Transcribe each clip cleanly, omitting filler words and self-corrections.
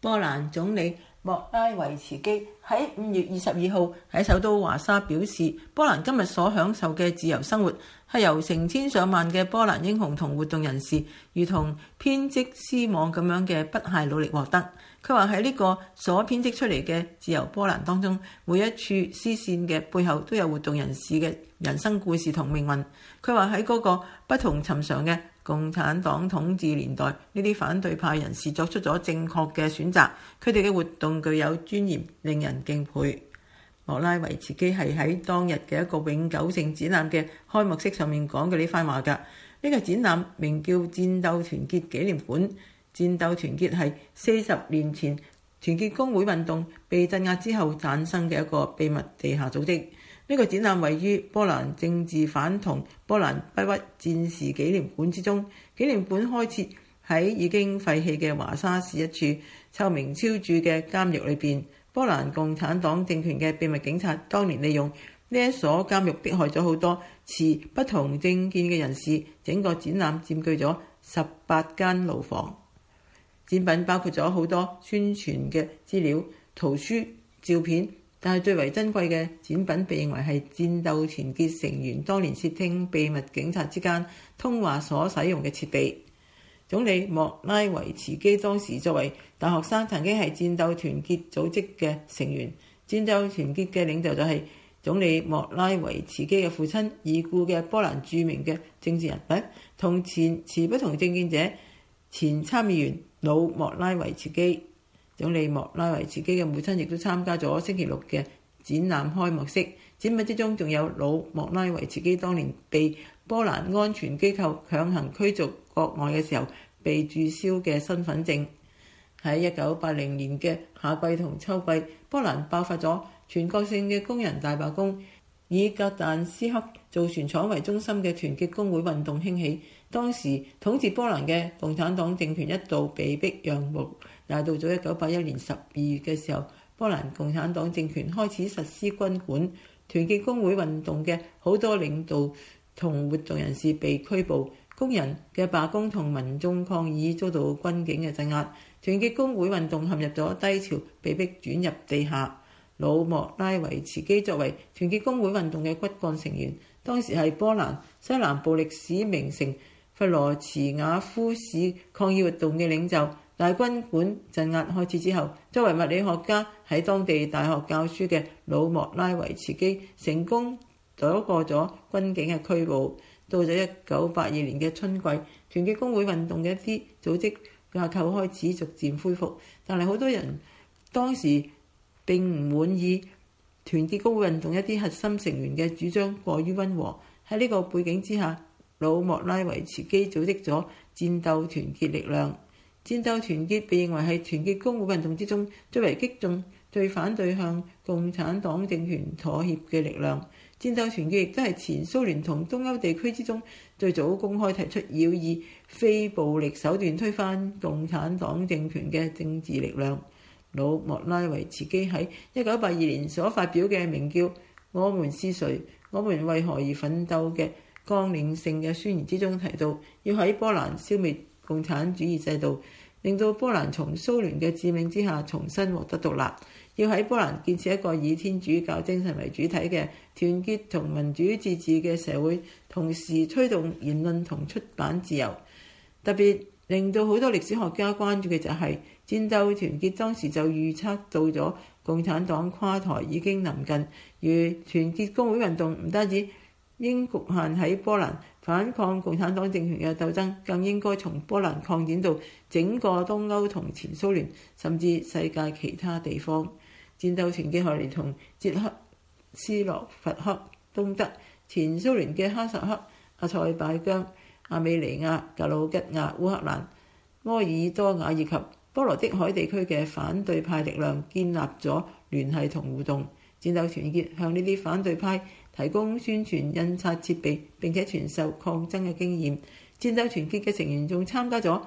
波蘭總理莫拉維茨基喺5月22號喺首都華沙表示，波蘭今日所享受嘅自由生活係由成千上萬嘅波蘭英雄同活動人士，如同編織絲網咁樣嘅不懈努力獲得。佢話喺呢個所編織出嚟嘅自由波蘭當中，每一處絲線嘅背後都有活動人士嘅人生故事同命運。佢話喺嗰個不同尋常嘅共產黨統治年代，呢啲反對派人士作出咗正確嘅選擇，佢哋嘅活動具有尊嚴，令人敬佩。莫拉維茨基係喺當日嘅一個永久性展覽嘅開幕式上面講嘅呢番話㗎。呢個展覽名叫戰鬥團結紀念館。戰鬥團結係40年前團結工會運動被鎮壓之後產生嘅一個秘密地下組織。呢個展覽位於波蘭政治犯同波蘭不屈戰士紀念館之中。紀念館開設喺已經廢棄嘅華沙市一處臭名昭著嘅監獄裏邊。波蘭共產黨政權嘅秘密警察當年利用呢一所監獄迫害咗好多持不同政見嘅人士。整個展覽佔據咗18間牢房。展品包括咗好多宣傳嘅資料、圖書、照片，但係最為珍貴嘅展品被認為係戰鬥團結成員當年竊聽秘密警察之間通話所使用嘅設備。總理莫拉維茨基當時作為大學生，曾經係戰鬥團結組織嘅成員。戰鬥團結嘅領袖就係總理莫拉維茨基嘅父親，已故嘅波蘭著名嘅政治人物，同前持不同政見者前參議員老莫拉維茨基。總理莫拉維茨基嘅母親亦都參加咗星期六嘅展覽開幕式。展品之中仲有老莫拉維茨基當年被波蘭安全機構強行驅逐國外嘅時候被註銷嘅身份證。喺1980年嘅夏季同秋季，波蘭爆發咗全國性嘅工人大罷工，以格但斯克造船廠為中心嘅團結工會運動興起。當時統治波蘭嘅共產黨政權一度被迫讓步，但到咗1981年12月嘅時候，波蘭共產黨政權開始實施軍管，團結工會運動嘅好多領導同活動人士被拘捕，工人嘅罷工同民眾抗議遭到軍警嘅鎮壓，團結工會運動陷入咗低潮，被迫轉入地下。老莫拉維茨基作為團結工會運動嘅骨幹成員，當時係波蘭西南部歷史名城弗羅茨瓦夫市抗議活動嘅領袖。大軍管鎮壓開始之後，作為物理學家喺當地大學教書嘅老莫拉維茨基成功躲過咗軍警嘅拘捕。到咗1982年嘅春季，團結工會運動嘅一啲組織架構開始逐漸恢復，但係好多人當時並唔滿意團結工會運動一啲核心成員嘅主張過於溫和。喺呢個背景之下，老莫拉維茨基組織咗戰鬥團結力量。戰鬥團結被認為係團結工會運動之中最為激進、最反對向共產黨政權妥協嘅力量。戰鬥團結亦都係前蘇聯同東歐地區之中最早公開提出要以非暴力手段推翻共產黨政權嘅政治力量。老莫拉維茨基喺1982年所發表嘅名叫《我們是誰？我們為何而奮鬥》嘅綱領性嘅宣言之中提到，要喺波蘭消滅共產主義制度，令到波蘭從蘇聯嘅佔領之下重新獲得獨立，要喺波蘭建設一個以天主教精神為主體嘅團結同民主自治嘅社會，同時推動言論同出版自由。特別令到好多歷史學家關注嘅就係戰鬥團結當時就預測到咗共產黨垮台已經臨近，而團結工會運動唔單止應局限喺波蘭反抗共產黨政權嘅鬥爭，更應該從波蘭擴展到整個東歐同前蘇聯，甚至世界其他地方。戰鬥團結後嚟同捷克斯洛伐克、東德、前蘇聯嘅哈薩克、阿塞拜疆、亞美尼亞、格魯吉亞、烏克蘭、摩爾多瓦以及波羅的海地區嘅反對派力量建立咗聯繫同互動。戰鬥團結向呢啲反對派提供宣傳印刷設備，並且傳授抗爭嘅經驗。戰鬥團結嘅成員仲參加咗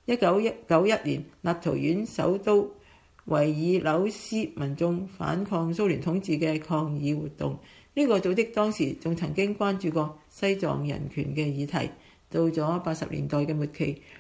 1991年立陶宛首都維爾紐斯民眾反抗蘇聯統治嘅抗議活動。呢個組織當時仲曾經關注過西藏人權嘅議題。到咗80年代嘅末期，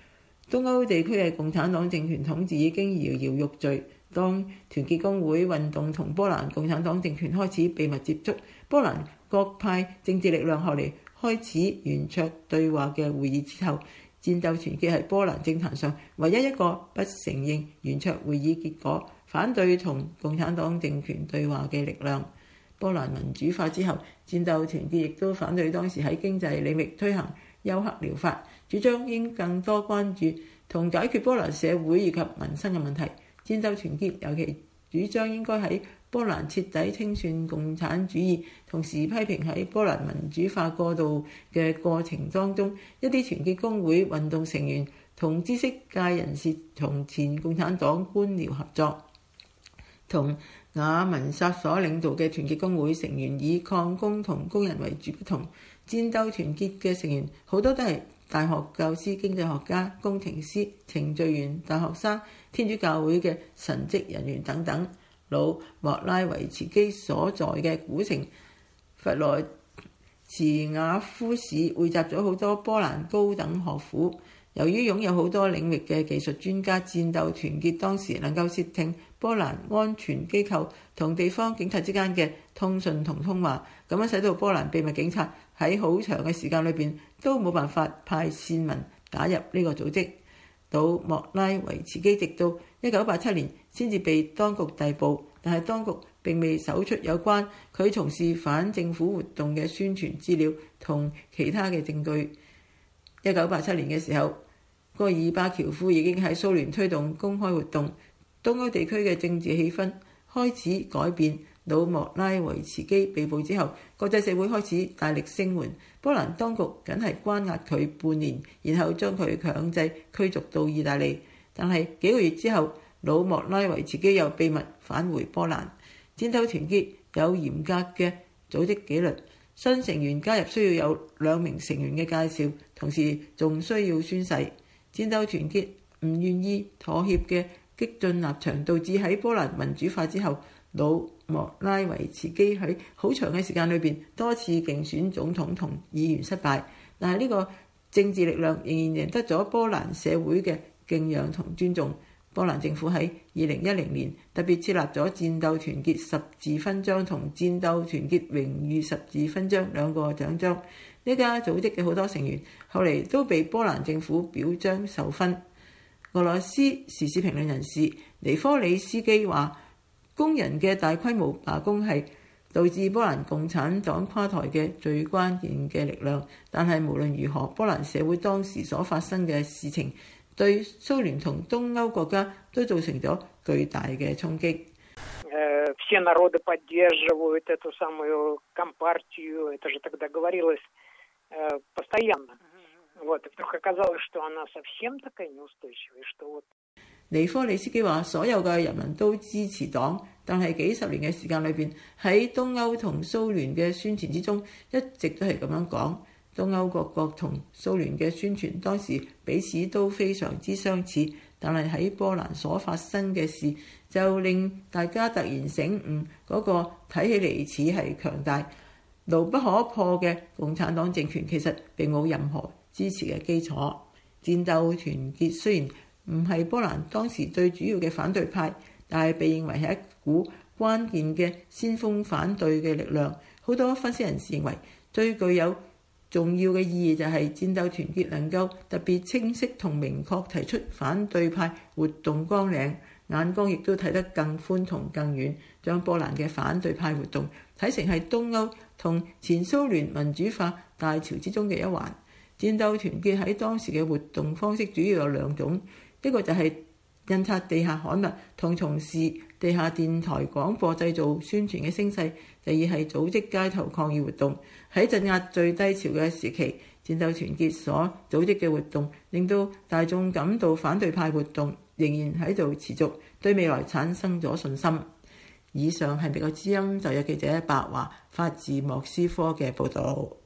東歐地區嘅共產黨政權統治已經搖搖欲墜。當團結工會運動同波蘭共產黨政權開始秘密接觸，波蘭各派政治力量後嚟開始圓桌對話嘅會議之後，戰鬥團結係波蘭政壇上唯一一個不承認圓桌會議結果、反對同共產黨政權對話嘅力量。波蘭民主化之後，戰鬥團結亦都反對當時喺經濟領域推行休克療法，主張應更多關注同解決波蘭社會以及民生嘅問題。戰鬥團結尤其主張應該喺波蘭徹底清算共產主義，同時批評喺波蘭民主化過渡嘅過程當中，一啲團結工會運動成員同知識界人士同前共產黨官僚合作。同雅文薩所領導嘅團結工會成員以礦工同工人為主不同，戰鬥團結嘅成員好多都係大學教師、經濟學家、工程師、程序員、大學生、天主教會嘅神職人員等等。老莫拉維茨基所在嘅古城弗羅茨瓦夫市匯集咗好多波蘭高等學府。由於擁有好多領域嘅技術專家，戰鬥團結當時能夠竊聽波蘭安全機構同地方警察之間嘅通訊同通話，咁樣使到波蘭秘密警察喺好長嘅時間裏邊都冇辦法派線民打入呢個組織。到莫拉維茨基直到1987年先至被當局逮捕，但係當局並未搜出有關佢從事反政府活動嘅宣傳資料同其他嘅證據。1987年嘅時候，戈爾巴喬夫已經喺蘇聯推動公開活動，東歐地區嘅政治氣氛開始改變。老莫拉維茨基被捕之後，國際社會開始大力聲援，波蘭當局僅係關押佢半年，然後將佢強制驅逐到意大利。但係幾個月之後，老莫拉維茨基又秘密返回波蘭。戰鬥團結有嚴格嘅組織紀律，新成員加入需要有2名成員嘅介紹，同時仲需要宣誓。戰鬥團結唔願意妥協嘅激進立場，導致喺波蘭民主化之後，老莫拉維茨基喺好長嘅時間裏邊多次競選總統同議員失敗，但係呢個政治力量仍然贏得咗波蘭社會嘅敬仰同尊重。波蘭政府喺2010年特別設立咗戰鬥團結十字勳章同戰鬥團結榮譽十字勳章2個獎章。呢家組織嘅好多成員後嚟都被波蘭政府表彰授勳。俄羅斯時事評論人士尼科里斯基話，工人嘅大規模罷工係導致波蘭共產黨垮台嘅最關鍵嘅力量。但係無論如何，波蘭社會當時所發生嘅事情對蘇聯同東歐國家都造成咗巨大嘅衝擊。 все народы поддерживают эту самую компартию, это же тогда говорилось постоянно. Вот, и вдруг оказалось, что она совсем такая неустойчивая, что вот。 尼科里斯基話：所有嘅人民都支持黨，但係幾十年嘅時間裏邊，喺東歐同蘇聯嘅宣傳之中，一直都係咁樣講。東歐各國同蘇聯嘅宣傳當時彼此都非常之相似，但係喺波蘭所發生嘅事就令大家突然醒悟，嗰個睇起嚟似係強大、牢不可破嘅共產黨政權其實並冇任何支持嘅基礎。戰鬥團結雖然唔係波蘭當時最主要嘅反對派，但係被認為係一股關鍵嘅先鋒反對嘅力量。好多分析人士認為最具有重要嘅意義就係戰鬥團結能夠特別清晰同明確提出反對派活動綱領，眼光亦都睇得更寬同更遠，將波蘭嘅反對派活動睇成係東歐同前蘇聯民主化大潮之中嘅一環。戰鬥團結喺當時嘅活動方式主要有2種，一個就係印刷地下刊物同從事地下電台廣播製造宣傳嘅聲勢，第二係組織街頭抗議活動。喺鎮壓最低潮嘅時期，戰鬥團結所組織嘅活動令到大眾感到反對派活動仍然喺度持續，對未來產生咗信心。以上係美國之音就有記者白華發自莫斯科嘅報導。